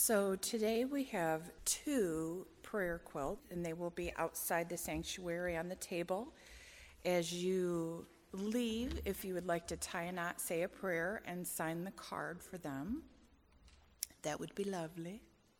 So today we have 2 prayer quilts, and they will be outside the sanctuary on the table. As you leave, if you would like to tie a knot, say a prayer, and sign the card for them, that would be lovely.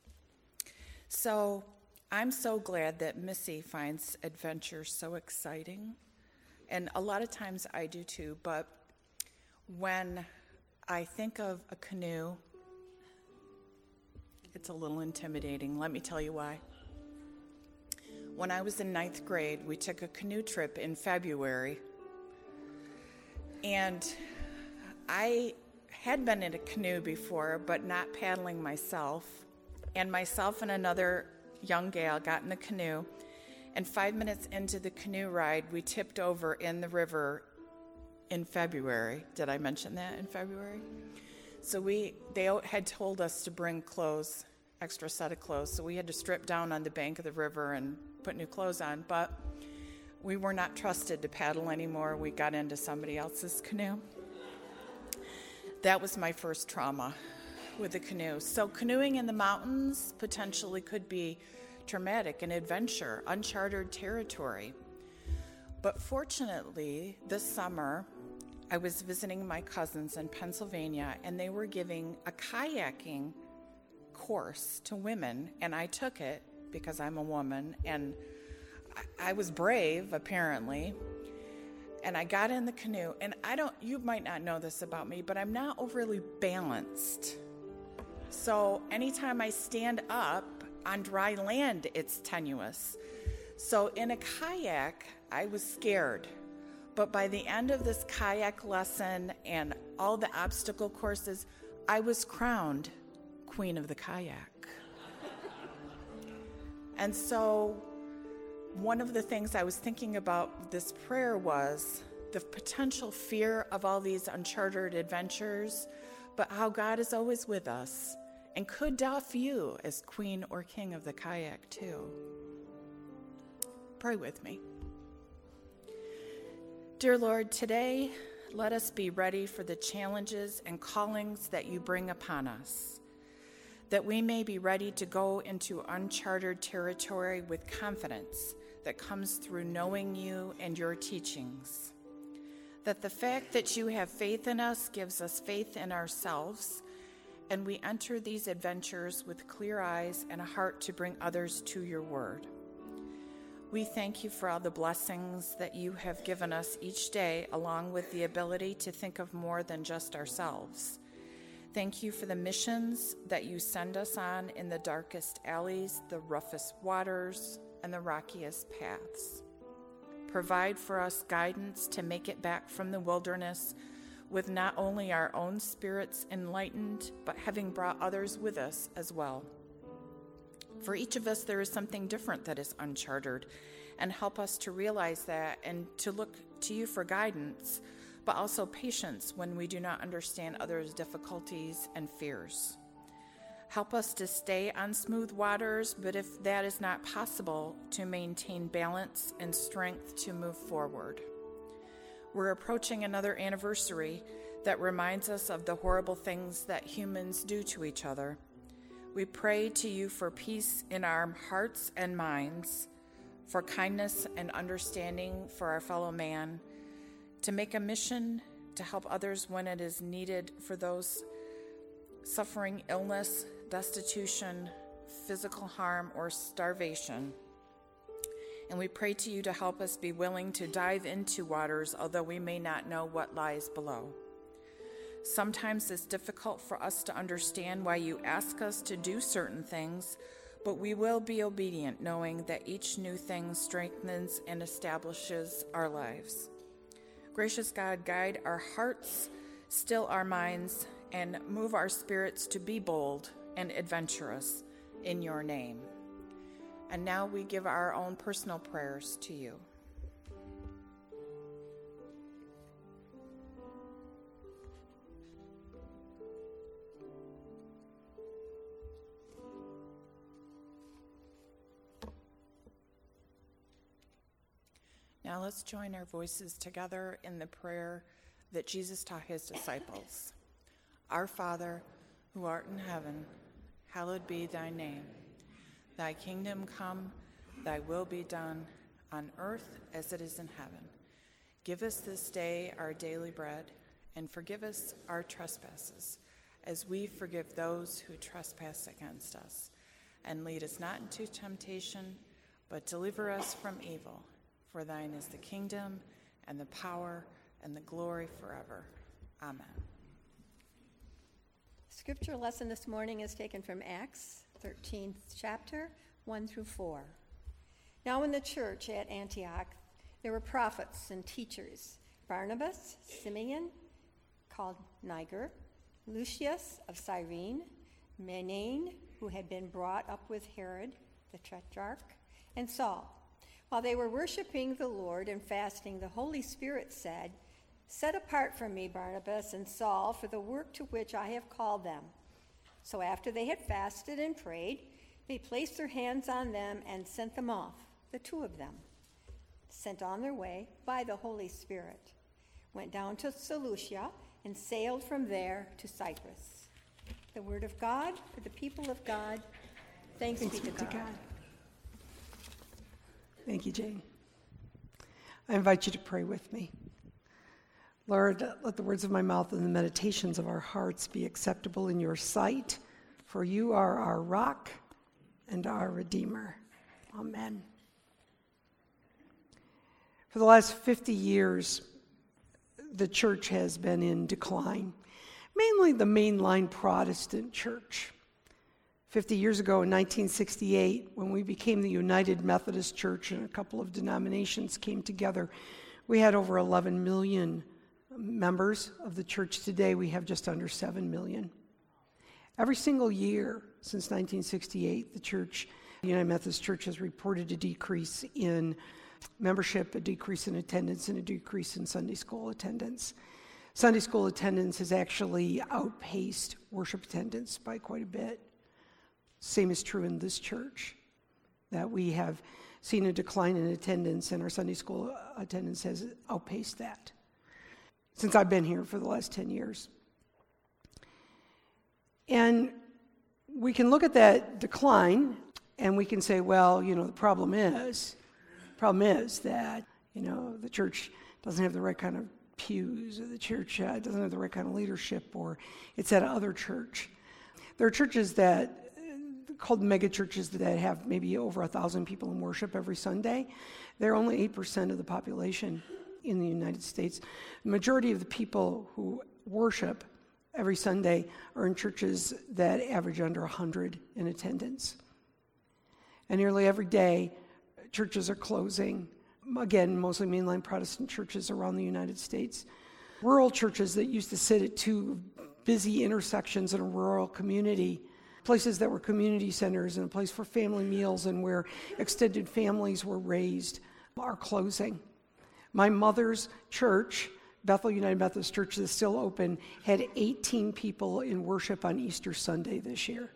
So I'm so glad that Missy finds adventure so exciting, and a lot of times I do too, but when I think of a canoe, it's a little intimidating. Let me tell you why. When I was in 9th grade, we took a canoe trip in February, and I had been in a canoe before, but not paddling myself. And myself and another young gal got in the canoe, and 5 minutes into the canoe ride, we tipped over in the river in February. Did I mention that, in February? So they had told us to bring clothes, extra set of clothes, so we had to strip down on the bank of the river and put new clothes on, but we were not trusted to paddle anymore. We got into somebody else's canoe. That was my first trauma with the canoe. So canoeing in the mountains potentially could be traumatic, an adventure, uncharted territory. But fortunately, this summer, I was visiting my cousins in Pennsylvania, and they were giving a kayaking course to women, and I took it because I'm a woman, and I was brave, apparently, and I got in the canoe, and you might not know this about me, but I'm not overly balanced. So anytime I stand up on dry land, it's tenuous. So in a kayak, I was scared. But by the end of this kayak lesson and all the obstacle courses, I was crowned Queen of the Kayak. And so one of the things I was thinking about this prayer was the potential fear of all these uncharted adventures, but how God is always with us and could doff you as Queen or King of the Kayak too. Pray with me. Dear Lord, today, let us be ready for the challenges and callings that you bring upon us, that we may be ready to go into uncharted territory with confidence that comes through knowing you and your teachings, that the fact that you have faith in us gives us faith in ourselves, and we enter these adventures with clear eyes and a heart to bring others to your word. We thank you for all the blessings that you have given us each day, along with the ability to think of more than just ourselves. Thank you for the missions that you send us on in the darkest alleys, the roughest waters, and the rockiest paths. Provide for us guidance to make it back from the wilderness with not only our own spirits enlightened, but having brought others with us as well. For each of us, there is something different that is uncharted, and help us to realize that and to look to you for guidance, but also patience when we do not understand others' difficulties and fears. Help us to stay on smooth waters, but if that is not possible, to maintain balance and strength to move forward. We're approaching another anniversary that reminds us of the horrible things that humans do to each other. We pray to you for peace in our hearts and minds, for kindness and understanding for our fellow man, to make a mission to help others when it is needed for those suffering illness, destitution, physical harm, or starvation. And we pray to you to help us be willing to dive into waters, although we may not know what lies below. Sometimes it's difficult for us to understand why you ask us to do certain things, but we will be obedient, knowing that each new thing strengthens and establishes our lives. Gracious God, guide our hearts, still our minds, and move our spirits to be bold and adventurous in your name. And now we give our own personal prayers to you. Now let's join our voices together in the prayer that Jesus taught his disciples. Our Father, who art in heaven, hallowed be thy name. Thy kingdom come, thy will be done, on earth as it is in heaven. Give us this day our daily bread, and forgive us our trespasses, as we forgive those who trespass against us. And lead us not into temptation, but deliver us from evil. For thine is the kingdom, and the power, and the glory forever. Amen. Scripture lesson this morning is taken from Acts 13th chapter, 1 through 4. Now in the church at Antioch, there were prophets and teachers, Barnabas, Simeon, called Niger, Lucius of Cyrene, Manaen, who had been brought up with Herod the Tetrarch, and Saul. While they were worshiping the Lord and fasting, the Holy Spirit said, "Set apart from me Barnabas and Saul for the work to which I have called them." So after they had fasted and prayed, they placed their hands on them and sent them off, the two of them, sent on their way by the Holy Spirit, went down to Seleucia and sailed from there to Cyprus. The word of God for the people of God. Thanks be to God. Thank you, Jane. I invite you to pray with me. Lord, let the words of my mouth and the meditations of our hearts be acceptable in your sight, for you are our rock and our Redeemer. Amen. For the last 50 years, the church has been in decline, mainly the mainline Protestant church. 50 years ago in 1968, when we became the United Methodist Church and a couple of denominations came together, we had over 11 million members of the church. Today we have just under 7 million. Every single year since 1968, the United Methodist Church has reported a decrease in membership, a decrease in attendance, and a decrease in Sunday school attendance. Sunday school attendance has actually outpaced worship attendance by quite a bit. Same is true in this church, that we have seen a decline in attendance, and our Sunday school attendance has outpaced that since I've been here for the last 10 years. And we can look at that decline and we can say, well, the problem is that, the church doesn't have the right kind of pews, or the church doesn't have the right kind of leadership, or it's at another church. There are churches called mega churches that have maybe over 1,000 people in worship every Sunday. They're only 8% of the population in the United States. The majority of the people who worship every Sunday are in churches that average under 100 in attendance. And nearly every day, churches are closing. Again, mostly mainline Protestant churches around the United States. Rural churches that used to sit at two busy intersections in a rural community, places that were community centers and a place for family meals and where extended families were raised, are closing. My mother's church, Bethel United Methodist Church, that's still open, had 18 people in worship on Easter Sunday this year.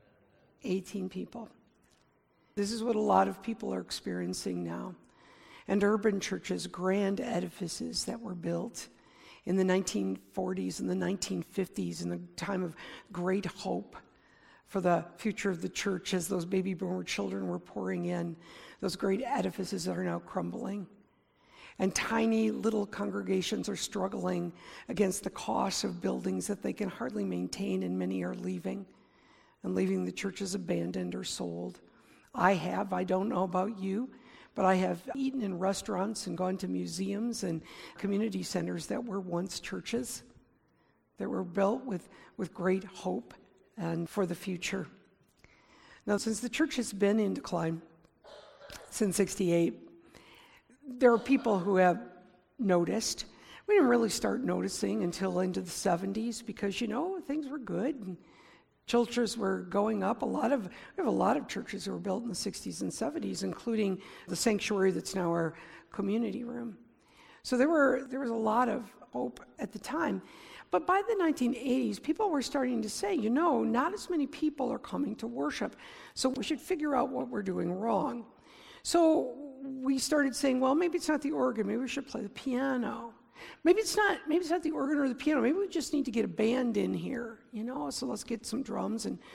18 people. This is what a lot of people are experiencing now. And urban churches, grand edifices that were built in the 1940s and the 1950s in the time of great hope for the future of the church as those baby boomer children were pouring in. Those great edifices are now crumbling. And tiny little congregations are struggling against the cost of buildings that they can hardly maintain, and many are leaving the churches abandoned or sold. I don't know about you, but I have eaten in restaurants and gone to museums and community centers that were once churches, that were built with great hope and for the future. Now, since the church has been in decline since 68, there are people who have noticed. We didn't really start noticing until into the 70s because, things were good and churches were going up. We have a lot of churches that were built in the 60s and 70s, including the sanctuary that's now our community room. So there was a lot of hope at the time. But by the 1980s, people were starting to say, not as many people are coming to worship, so we should figure out what we're doing wrong. So we started saying, well, maybe it's not the organ, maybe we should play the piano. Maybe it's not the organ or the piano, maybe we just need to get a band in here, so let's get some drums and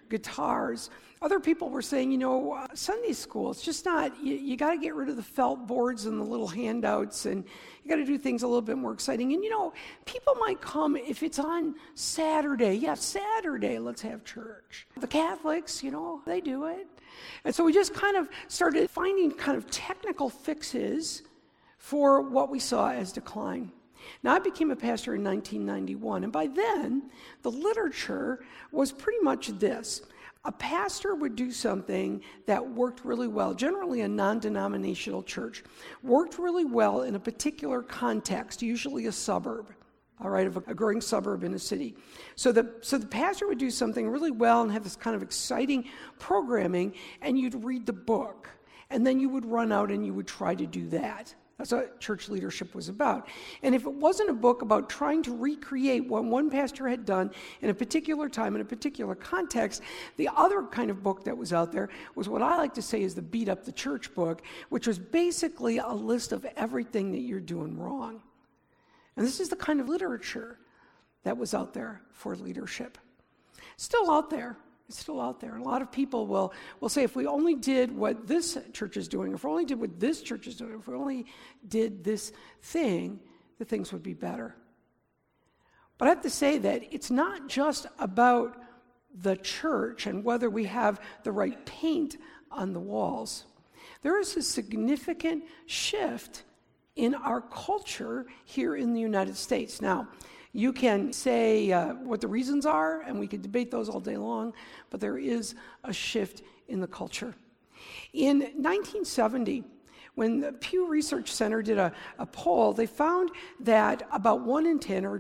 guitars. Other people were saying, Sunday school, it's just not, you got to get rid of the felt boards and the little handouts, and you got to do things a little bit more exciting. And people might come if it's on Saturday. Yeah, Saturday, let's have church. The Catholics, they do it. And so we just kind of started finding kind of technical fixes for what we saw as decline. Now, I became a pastor in 1991, and by then, the literature was pretty much this. A pastor would do something that worked really well, generally a non-denominational church, worked really well in a particular context, usually a suburb, all right, of a growing suburb in a city. So the pastor would do something really well and have this kind of exciting programming, and you'd read the book, and then you would run out and you would try to do that. That's what church leadership was about. And if it wasn't a book about trying to recreate what one pastor had done in a particular time, in a particular context, the other kind of book that was out there was what I like to say is the Beat Up the Church book, which was basically a list of everything that you're doing wrong. And this is the kind of literature that was out there for leadership. Still out there. It's still out there. And a lot of people will say, if we only did what this church is doing, if we only did what this church is doing, if we only did this thing, the things would be better. But I have to say that it's not just about the church and whether we have the right paint on the walls. There is a significant shift in our culture here in the United States. Now, you can say what the reasons are, and we could debate those all day long, but there is a shift in the culture. In 1970, when the Pew Research Center did a poll, they found that about 1 in 10, or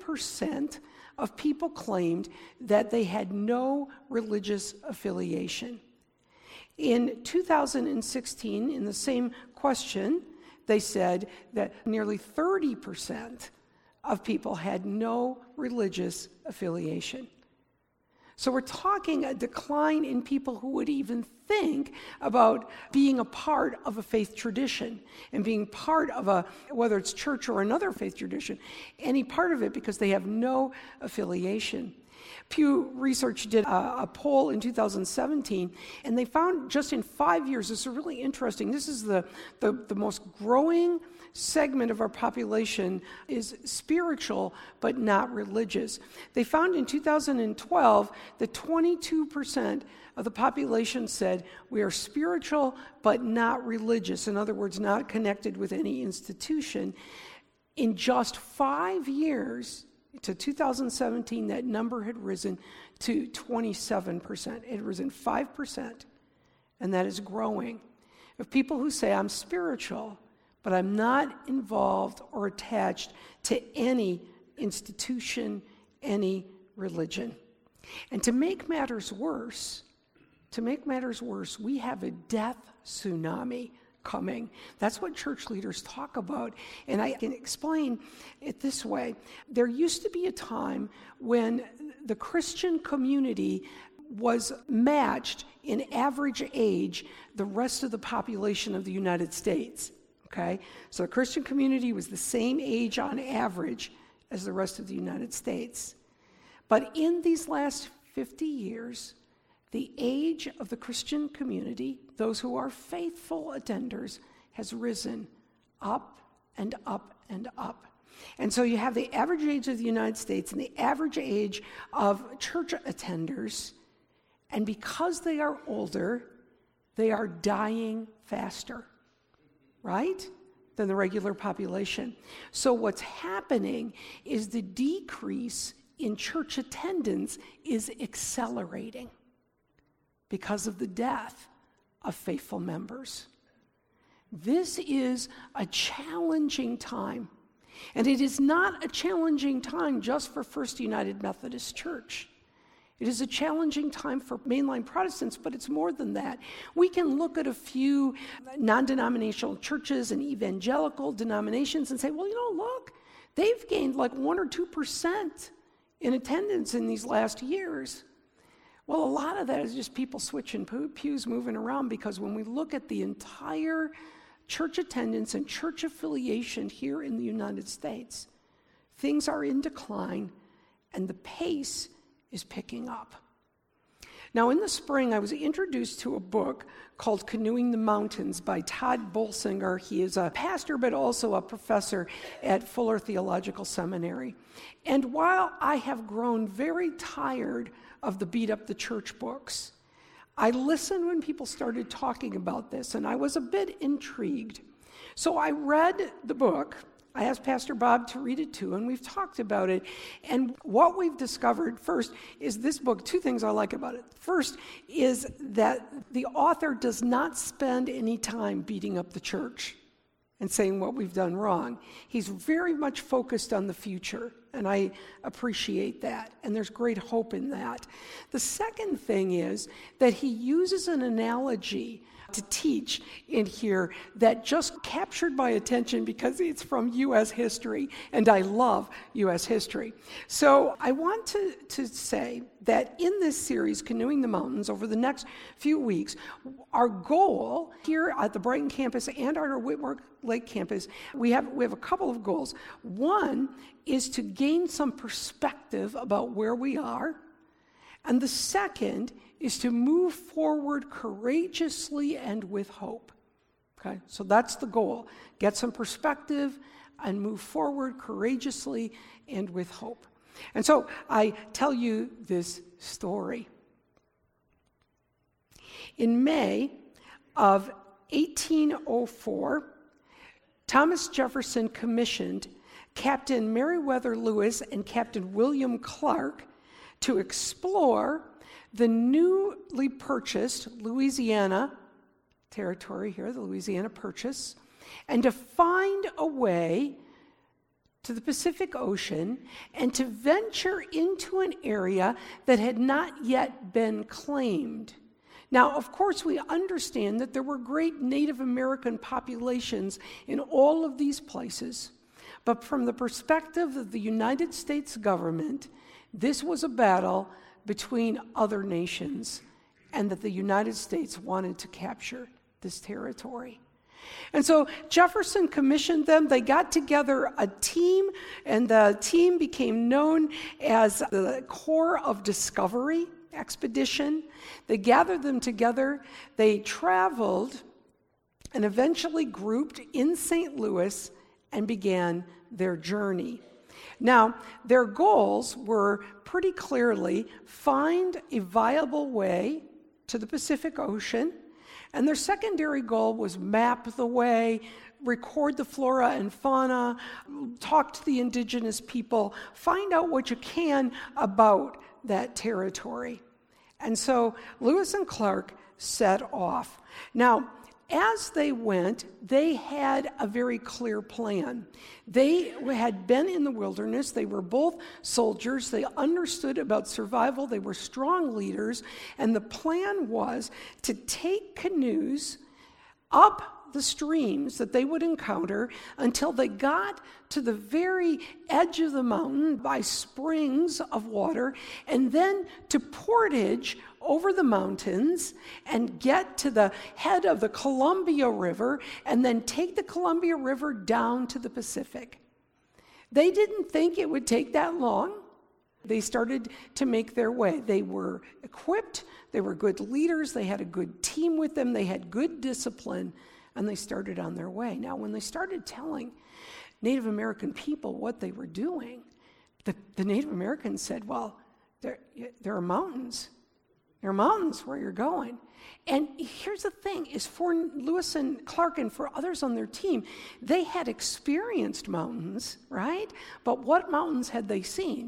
10%, of people claimed that they had no religious affiliation. In 2016, in the same question, they said that nearly 30% of people had no religious affiliation. So we're talking a decline in people who would even think about being a part of a faith tradition and being part of whether it's church or another faith tradition, any part of it, because they have no affiliation. Pew Research did a poll in 2017, and they found just in 5 years, this is really interesting, this is the most growing segment of our population is spiritual but not religious. They found in 2012 that 22% of the population said we are spiritual but not religious. In other words, not connected with any institution. In just 5 years, to 2017, that number had risen to 27%. It had risen 5%, and that is growing. Of people who say, I'm spiritual, but I'm not involved or attached to any institution, any religion. And to make matters worse, we have a death tsunami coming. That's what church leaders talk about. And I can explain it this way. There used to be a time when the Christian community was matched in average age the rest of the population of the United States. Okay? So the Christian community was the same age on average as the rest of the United States. But in these last 50 years, the age of the Christian community, those who are faithful attenders, has risen up and up and up. And so you have the average age of the United States and the average age of church attenders, and because they are older, they are dying faster, right, than the regular population. So what's happening is the decrease in church attendance is accelerating because of the death of faithful members. This is a challenging time. And it is not a challenging time just for First United Methodist Church. It is a challenging time for mainline Protestants, but it's more than that. We can look at a few non-denominational churches and evangelical denominations and say, well, look, they've gained like 1 or 2% in attendance in these last years. Well, a lot of that is just people switching pews, moving around, because when we look at the entire church attendance and church affiliation here in the United States, things are in decline and the pace is picking up. Now, in the spring, I was introduced to a book called Canoeing the Mountains by Todd Bolsinger. He is a pastor, but also a professor at Fuller Theological Seminary. And while I have grown very tired of the beat up the church books, I listened when people started talking about this, and I was a bit intrigued. So I read the book. I asked Pastor Bob to read it too, and we've talked about it. And what we've discovered first is this book, two things I like about it. First is that the author does not spend any time beating up the church and saying what we've done wrong. He's very much focused on the future, and I appreciate that, and there's great hope in that. The second thing is that he uses an analogy to teach in here that just captured my attention because it's from U.S. history, and I love U.S. history. So I want to say that in this series, Canoeing the Mountains, over the next few weeks, our goal here at the Brighton campus and at our Whitmore Lake campus, we have a couple of goals. One is to gain some perspective about where we are, and the second is to move forward courageously and with hope. Okay, so that's the goal. Get some perspective and move forward courageously and with hope. And so I tell you this story. In May of 1804, Thomas Jefferson commissioned Captain Meriwether Lewis and Captain William Clark to explore the newly purchased Louisiana territory here, the Louisiana Purchase, and to find a way to the Pacific Ocean and to venture into an area that had not yet been claimed. Now, of course, we understand that there were great Native American populations in all of these places, but from the perspective of the United States government, this was a battle between other nations, and that the United States wanted to capture this territory. And so Jefferson commissioned them. They got together a team, and the team became known as the Corps of Discovery Expedition. They gathered them together. They traveled and eventually grouped in St. Louis and began their journey. Now, their goals were pretty clearly find a viable way to the Pacific Ocean, and their secondary goal was map the way, record the flora and fauna, talk to the indigenous people, find out what you can about that territory. And so Lewis and Clark set off. Now, as they went, they had a very clear plan. They had been in the wilderness. They were both soldiers. They understood about survival. They were strong leaders. And the plan was to take canoes up the streams that they would encounter until they got to the very edge of the mountain by springs of water, and then to portage over the mountains and get to the head of the Columbia River, and then take the Columbia River down to the Pacific. They didn't think it would take that long. They started to make their way. They were equipped, they were good leaders, they had a good team with them, they had good discipline, and they started on their way. Now, when they started telling Native American people what they were doing, the Native Americans said, well, there are mountains. There are mountains where you're going. And here's the thing, is for Lewis and Clark and for others on their team, they had experienced mountains, right? But what mountains had they seen?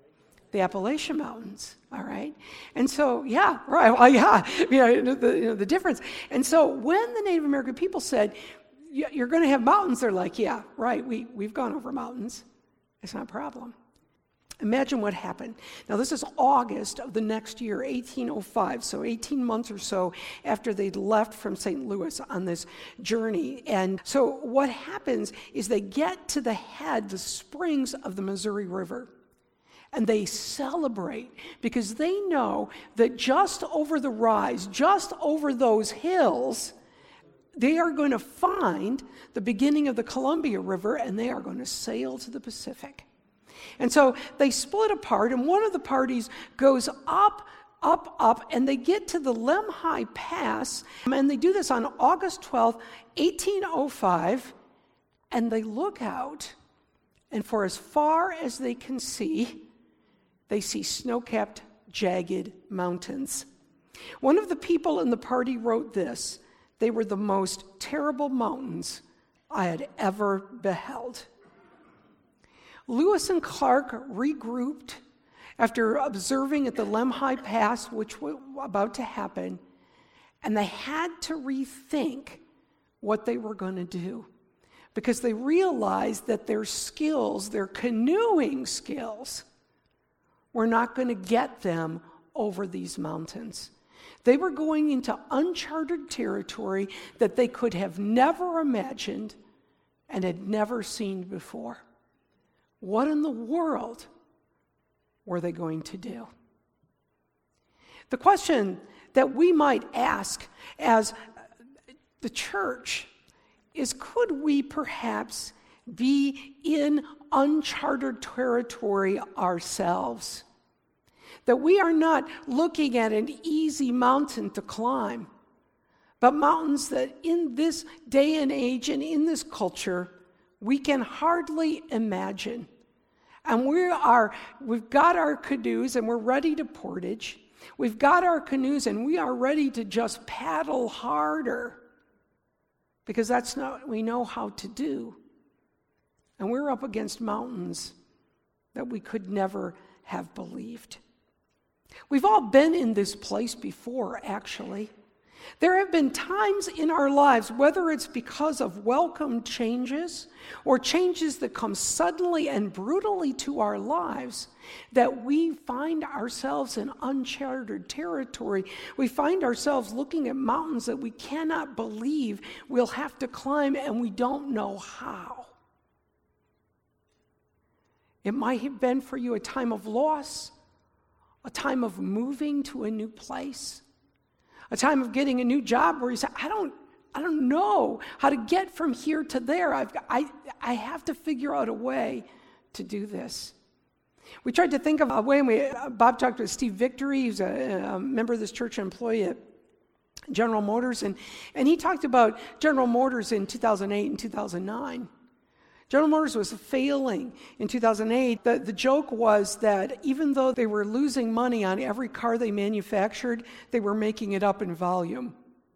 The Appalachian Mountains, all right? And so, yeah, right, well, yeah, the difference. And so when the Native American people said, you're going to have mountains, they're like, yeah, right, we've gone over mountains. It's not a problem. Imagine what happened. Now, this is August of the next year, 1805, so 18 months or so after they'd left from St. Louis on this journey. And so what happens is they get to the head, the springs of the Missouri River, and they celebrate because they know that just over the rise, just over those hills, they are going to find the beginning of the Columbia River, and they are going to sail to the Pacific. And so they split apart, and one of the parties goes up up, and they get to the Lemhi Pass, and they do this on August 12th, 1805, and they look out, and for as far as they can see, they see snow-capped, jagged mountains. One of the people in the party wrote this: "They were the most terrible mountains I had ever beheld." Lewis and Clark regrouped after observing at the Lemhi Pass, which was about to happen, and they had to rethink what they were going to do, because they realized that their skills, their canoeing skills, were not going to get them over these mountains. They were going into uncharted territory that they could have never imagined and had never seen before. What in the world were they going to do? The question that we might ask as the church is, could we perhaps be in uncharted territory ourselves? That we are not looking at an easy mountain to climb, but mountains that in this day and age and in this culture we can hardly imagine. And we've got our canoes and we're ready to portage. We've got our canoes and we are ready to just paddle harder, because that's not what we know how to do. And we're up against mountains that we could never have believed. We've all been in this place before, actually. There have been times in our lives, whether it's because of welcome changes or changes that come suddenly and brutally to our lives, that we find ourselves in uncharted territory. We find ourselves looking at mountains that we cannot believe we'll have to climb, and we don't know how. It might have been for you a time of loss, a time of moving to a new place, a time of getting a new job where you say, I don't know how to get from here to there. I have to figure out a way to do this. We tried to think of a way, and Bob talked to Steve Victory, who's a member of this church, an employee at General Motors, and he talked about General Motors in 2008 and 2009. General Motors was failing in 2008. The joke was that even though they were losing money on every car they manufactured, they were making it up in volume.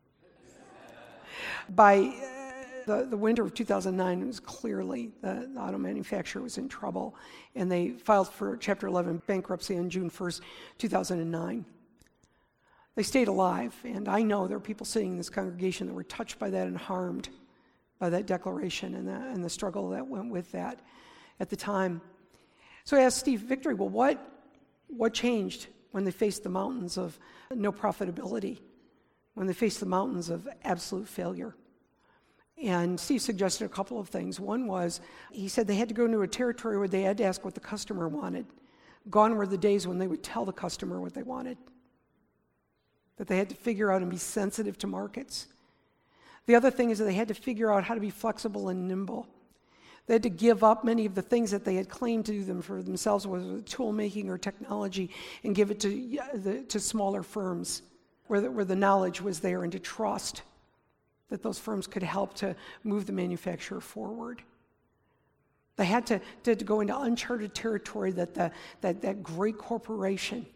By the winter of 2009, it was clearly the auto manufacturer was in trouble, and they filed for Chapter 11 bankruptcy on June 1st, 2009. They stayed alive, and I know there are people sitting in this congregation that were touched by that and harmed by that declaration and the struggle that went with that at the time. So I asked Steve Victory, well, what changed when they faced the mountains of no profitability, when they faced the mountains of absolute failure? And Steve suggested a couple of things. One was, he said they had to go into a territory where they had to ask what the customer wanted. Gone were the days when they would tell the customer what they wanted, that they had to figure out and be sensitive to markets. The other thing is that they had to figure out how to be flexible and nimble. They had to give up many of the things that they had claimed to do them for themselves, whether it was tool making or technology, and give it to smaller firms where the knowledge was there, and to trust that those firms could help to move the manufacturer forward. They had to go into uncharted territory that great corporation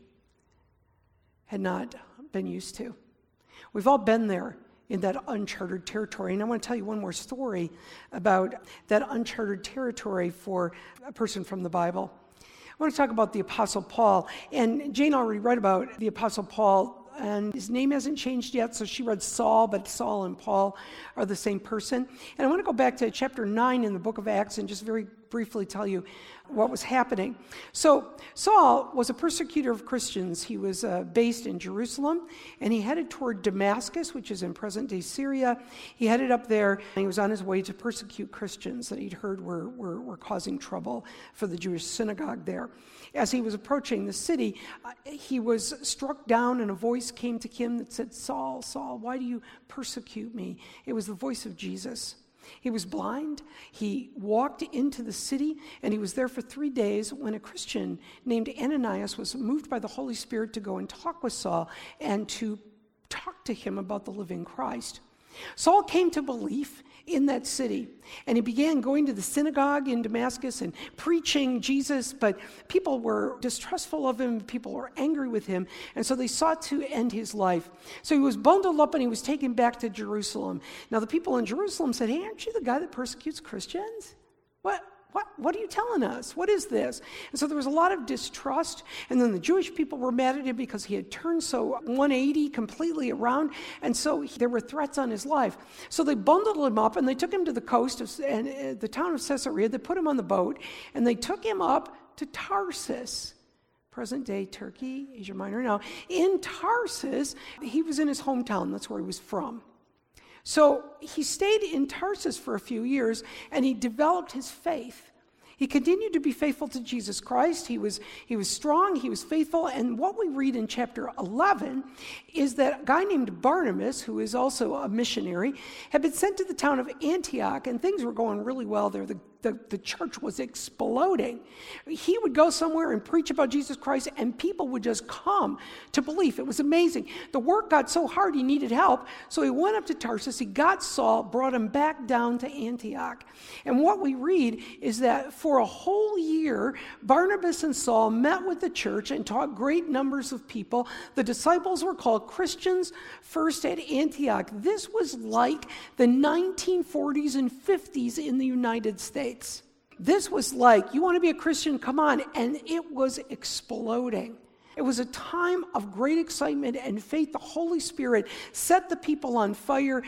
had not been used to. We've all been there in that uncharted territory. And I want to tell you one more story about that uncharted territory for a person from the Bible. I want to talk about the Apostle Paul. And Jane already read about the Apostle Paul, and his name hasn't changed yet, so she read Saul, but Saul and Paul are the same person. And I want to go back to chapter 9 in the book of Acts and just very briefly tell you what was happening. So Saul was a persecutor of Christians. He was based in Jerusalem, and he headed toward Damascus, which is in present-day Syria. He headed up there, and he was on his way to persecute Christians that he'd heard were causing trouble for the Jewish synagogue there. As he was approaching the city, he was struck down, and a voice came to him that said, "Saul, Saul, why do you persecute me?" It was the voice of Jesus. He was blind. He walked into the city, and he was there for 3 days when a Christian named Ananias was moved by the Holy Spirit to go and talk with Saul and to talk to him about the living Christ. Saul came to belief in that city, and he began going to the synagogue in Damascus and preaching Jesus, but people were distrustful of him, people were angry with him, and so they sought to end his life. So he was bundled up and he was taken back to Jerusalem. Now the people in Jerusalem said, "Hey, aren't you the guy that persecutes Christians? What are you telling us? What is this?" And so there was a lot of distrust, and then the Jewish people were mad at him because he had turned so 180 completely around, and so there were threats on his life. So they bundled him up, and they took him to the coast of the town of Caesarea. They put him on the boat, and they took him up to Tarsus, present-day Turkey, Asia Minor. Now, in Tarsus, he was in his hometown. That's where he was from. So he stayed in Tarsus for a few years, and he developed his faith. He continued to be faithful to Jesus Christ. He was strong, he was faithful, and what we read in chapter 11 is that a guy named Barnabas, who is also a missionary, had been sent to the town of Antioch, and things were going really well there. The church was exploding. He would go somewhere and preach about Jesus Christ, and people would just come to belief. It was amazing. The work got so hard he needed help, so he went up to Tarsus. He got Saul, brought him back down to Antioch. And what we read is that for a whole year, Barnabas and Saul met with the church and taught great numbers of people. The disciples were called Christians first at Antioch. This was like the 1940s and 50s in the United States. This was like, you want to be a Christian, come on, and it was exploding. It was a time of great excitement and faith. The Holy Spirit set the people on fire.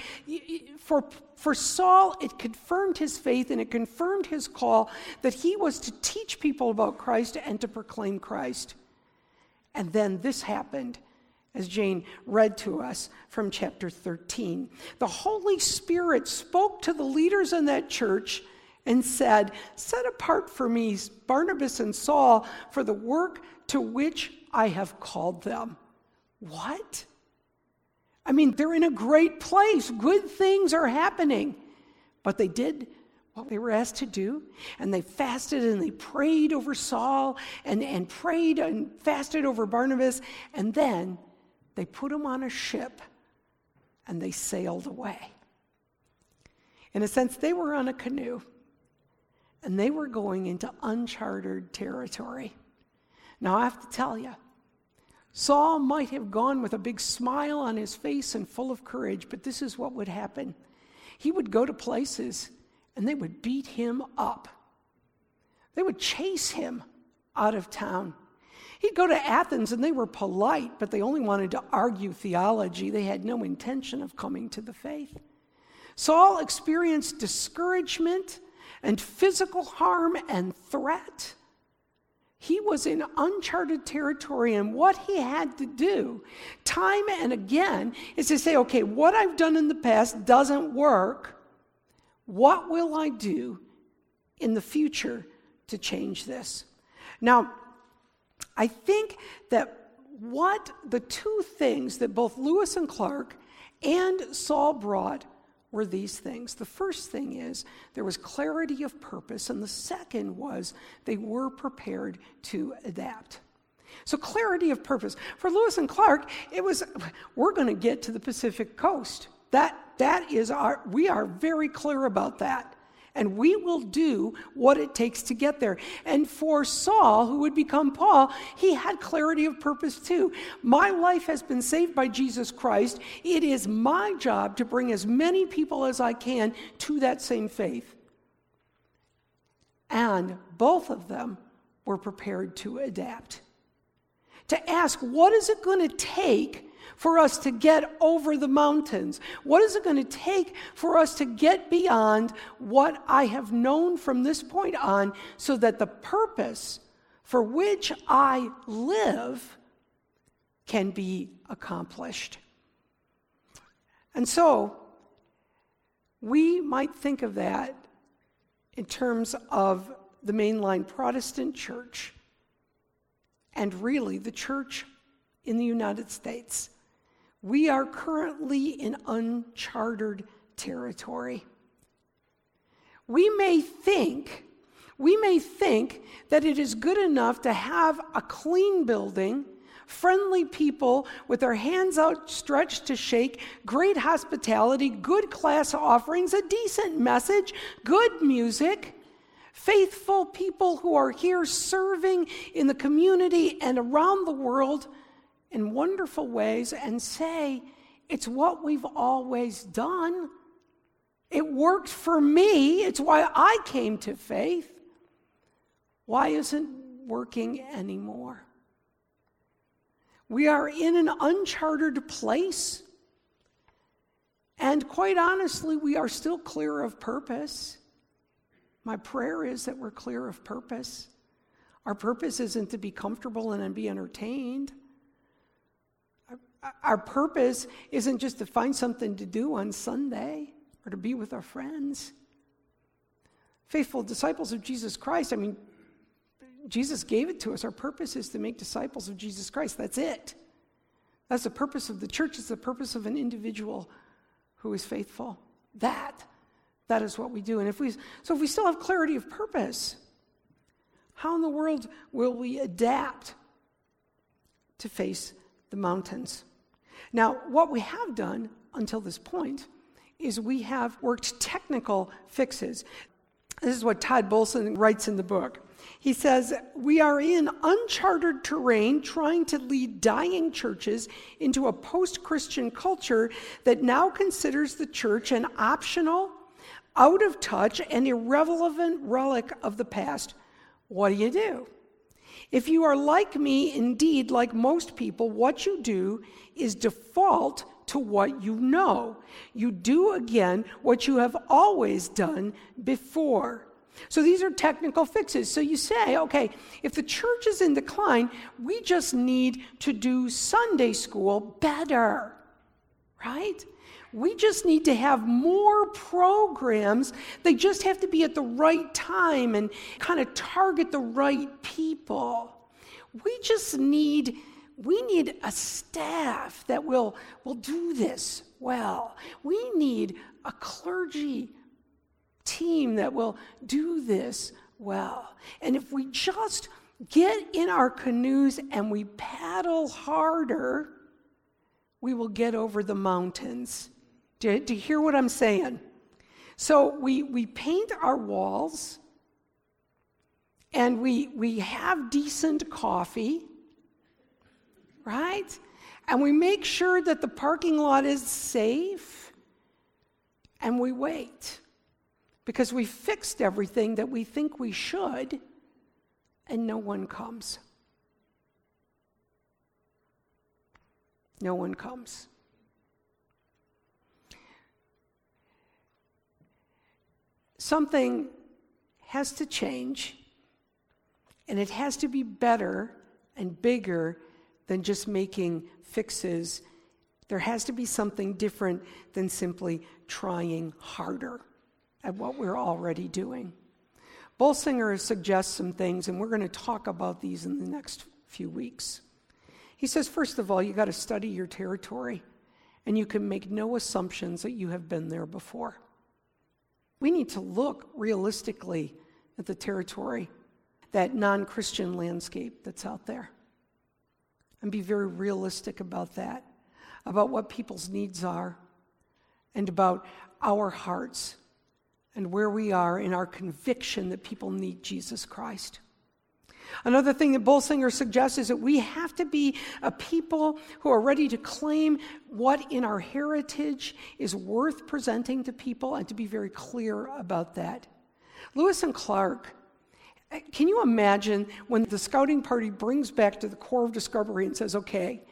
For Saul, it confirmed his faith and it confirmed his call that he was to teach people about Christ and to proclaim Christ. And then this happened, as Jane read to us from chapter 13. The Holy Spirit spoke to the leaders in that church and said, "Set apart for me Barnabas and Saul for the work to which I have called them." What? I mean, they're in a great place. Good things are happening. But they did what they were asked to do, and they fasted and they prayed over Saul and prayed and fasted over Barnabas, and then they put him on a ship and they sailed away. In a sense, they were on a canoe, and they were going into uncharted territory. Now, I have to tell you, Saul might have gone with a big smile on his face and full of courage, but this is what would happen. He would go to places, and they would beat him up. They would chase him out of town. He'd go to Athens, and they were polite, but they only wanted to argue theology. They had no intention of coming to the faith. Saul experienced discouragement and physical harm and threat. He was in uncharted territory, and what he had to do time and again is to say, okay, what I've done in the past doesn't work. What will I do in the future to change this? Now, I think that what the two things that both Lewis and Clark and Saul brought were these things. The first thing is there was clarity of purpose, and the second was they were prepared to adapt. So clarity of purpose. For Lewis and Clark, it was, we're going to get to the Pacific coast. We are very clear about that. And we will do what it takes to get there. And for Saul, who would become Paul, he had clarity of purpose too. My life has been saved by Jesus Christ. It is my job to bring as many people as I can to that same faith. And both of them were prepared to adapt. To ask, what is it going to take for us to get over the mountains? What is it going to take for us to get beyond what I have known from this point on so that the purpose for which I live can be accomplished? And so we might think of that in terms of the mainline Protestant church and really the church in the United States. We are currently in uncharted territory. we may think that it is good enough to have a clean building, friendly people with their hands outstretched to shake, great hospitality, good class offerings, a decent message, good music, faithful people who are here serving in the community and around the world in wonderful ways, and say, it's what we've always done. It worked for me. It's why I came to faith. Why isn't it working anymore? We are in an uncharted place. And quite honestly, we are still clear of purpose. My prayer is that we're clear of purpose. Our purpose isn't to be comfortable and be entertained. Our purpose isn't just to find something to do on Sunday or to be with our friends. Faithful disciples of Jesus Christ, Jesus gave it to us. Our purpose is to make disciples of Jesus Christ. That's it. That's the purpose of the church. It's the purpose of an individual who is faithful. That is what we do. And if we still have clarity of purpose, how in the world will we adapt to face the mountains? Now, what we have done until this point is we have worked technical fixes. This is what Todd Bolson writes in the book. He says, we are in uncharted terrain trying to lead dying churches into a post-Christian culture that now considers the church an optional, out of touch, and irrelevant relic of the past. What do? If you are like me, indeed like most people, what you do is default to what you know. You do again what you have always done before. So these are technical fixes. So you say, okay, if the church is in decline, we just need to do Sunday school better, right? We just need to have more programs. They just have to be at the right time and kind of target the right people. We need a staff that will do this well. We need a clergy team that will do this well. And if we just get in our canoes and we paddle harder, we will get over the mountains. Do you hear what I'm saying? So we paint our walls, and we have decent coffee, right? And we make sure that the parking lot is safe, and we wait. Because we fixed everything that we think we should, and no one comes. No one comes. Something has to change, and it has to be better and bigger than just making fixes. There has to be something different than simply trying harder at what we're already doing. Bolsinger suggests some things, and we're going to talk about these in the next few weeks. He says, first of all, you got to study your territory, and you can make no assumptions that you have been there before. We need to look realistically at the territory, that non-Christian landscape that's out there, and be very realistic about that, about what people's needs are, and about our hearts, and where we are in our conviction that people need Jesus Christ. Another thing that Bolsinger suggests is that we have to be a people who are ready to claim what in our heritage is worth presenting to people, and to be very clear about that. Lewis and Clark, can you imagine when the scouting party brings back to the Corps of Discovery and says, okay,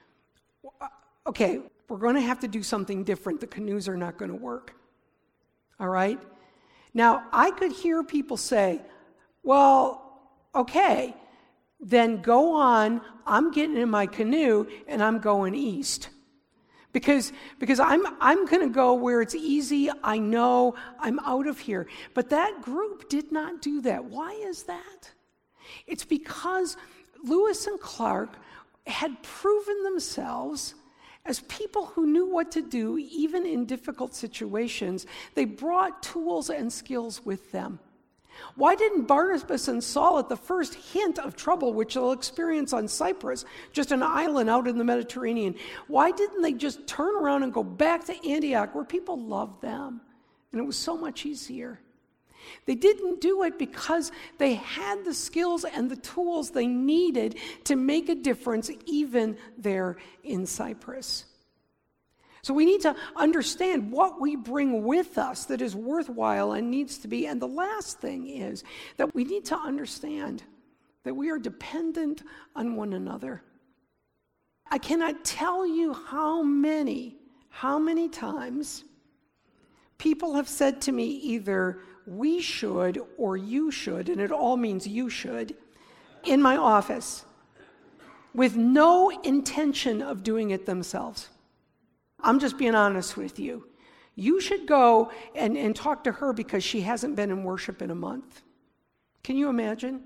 we're going to have to do something different. The canoes are not going to work. All right? Now, I could hear people say, well, okay, then go on, I'm getting in my canoe and I'm going east. Because I'm going to go where it's easy, I know, I'm out of here. But that group did not do that. Why is that? It's because Lewis and Clark had proven themselves As people who knew what to do, even in difficult situations, they brought tools and skills with them. Why didn't Barnabas and Saul, at the first hint of trouble, which they'll experience on Cyprus, just an island out in the Mediterranean, why didn't they just turn around and go back to Antioch where people loved them? And it was so much easier. They didn't do it because they had the skills and the tools they needed to make a difference even there in Cyprus. So we need to understand what we bring with us that is worthwhile and needs to be. And the last thing is that we need to understand that we are dependent on one another. I cannot tell you how many times people have said to me either we should or you should, and it all means you should, in my office with no intention of doing it themselves. I'm just being honest with you. You should go and talk to her because she hasn't been in worship in a month. Can you imagine?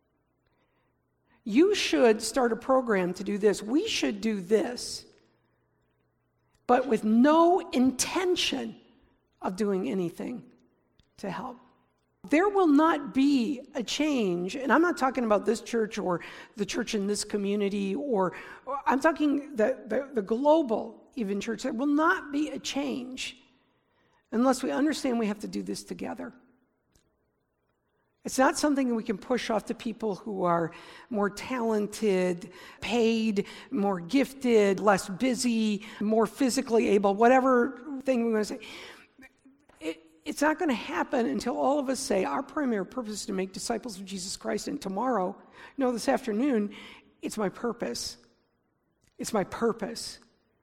You should start a program to do this. We should do this. But with no intention of doing anything to help. There will not be a change, and I'm not talking about this church or the church in this community, or I'm talking the global even church. There will not be a change unless we understand we have to do this together. It's not something we can push off to people who are more talented, paid, more gifted, less busy, more physically able, whatever thing we want to say. It's not going to happen until all of us say our primary purpose is to make disciples of Jesus Christ, and tomorrow, this afternoon, it's my purpose. It's my purpose.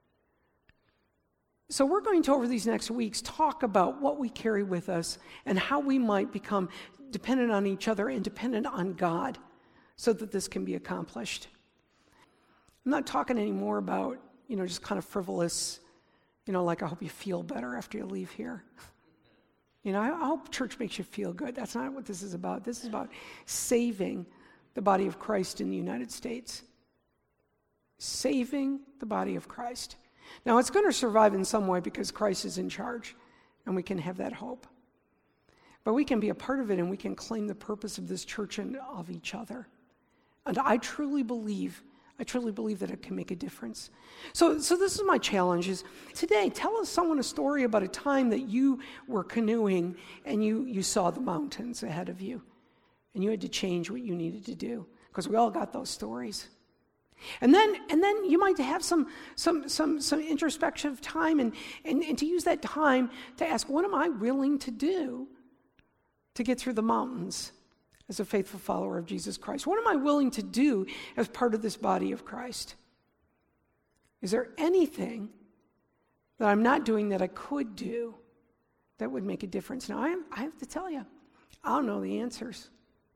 So we're going to, over these next weeks, talk about what we carry with us and how we might become dependent on each other and dependent on God so that this can be accomplished. I'm not talking anymore about, just kind of frivolous, like I hope you feel better after you leave here. I hope church makes you feel good. That's not what this is about. This is about saving the body of Christ in the United States. Saving the body of Christ. Now, it's going to survive in some way because Christ is in charge, and we can have that hope. But we can be a part of it, and we can claim the purpose of this church and of each other. And I truly believe that it can make a difference. So this is my challenge is today, tell someone a story about a time that you were canoeing and you saw the mountains ahead of you and you had to change what you needed to do, because we all got those stories. And then you might have some introspective time and to use that time to ask, what am I willing to do to get through the mountains as a faithful follower of Jesus Christ? What am I willing to do as part of this body of Christ? Is there anything that I'm not doing that I could do that would make a difference? Now, I have to tell you, I don't know the answers.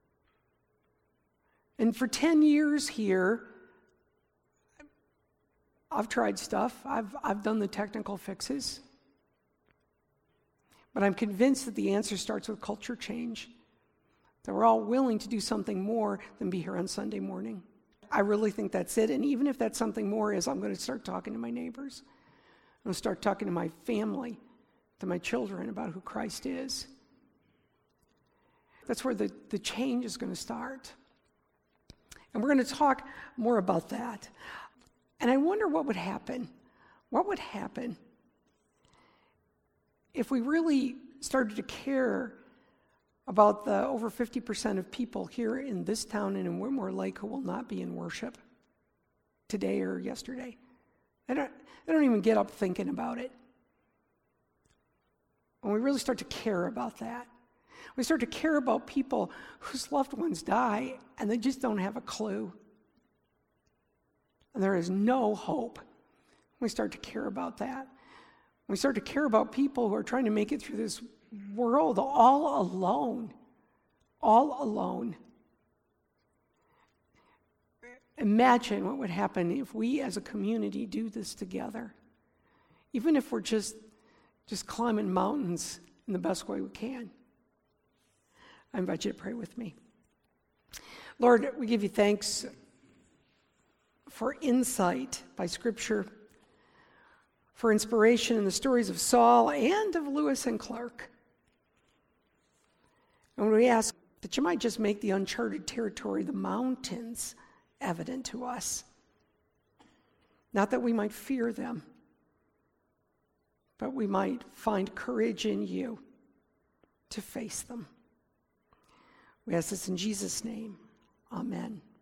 And for 10 years here, I've tried stuff. I've done the technical fixes. But I'm convinced that the answer starts with culture change. That we're all willing to do something more than be here on Sunday morning. I really think that's it. And even if that something more is, I'm going to start talking to my neighbors. I'm going to start talking to my family, to my children about who Christ is. That's where the change is going to start. And we're going to talk more about that. And I wonder what would happen. What would happen if we really started to care about the over 50% of people here in this town and in Whitmore Lake who will not be in worship today or yesterday? They don't even get up thinking about it. When we really start to care about that, we start to care about people whose loved ones die and they just don't have a clue. And there is no hope. We start to care about that. We start to care about people who are trying to make it through this world all alone. All alone. Imagine what would happen if we as a community do this together. Even if we're just climbing mountains in the best way we can. I invite you to pray with me. Lord, we give you thanks for insight by Scripture, for inspiration in the stories of Saul and of Lewis and Clark. And we ask that you might just make the uncharted territory, the mountains, evident to us. Not that we might fear them, but we might find courage in you to face them. We ask this in Jesus' name. Amen.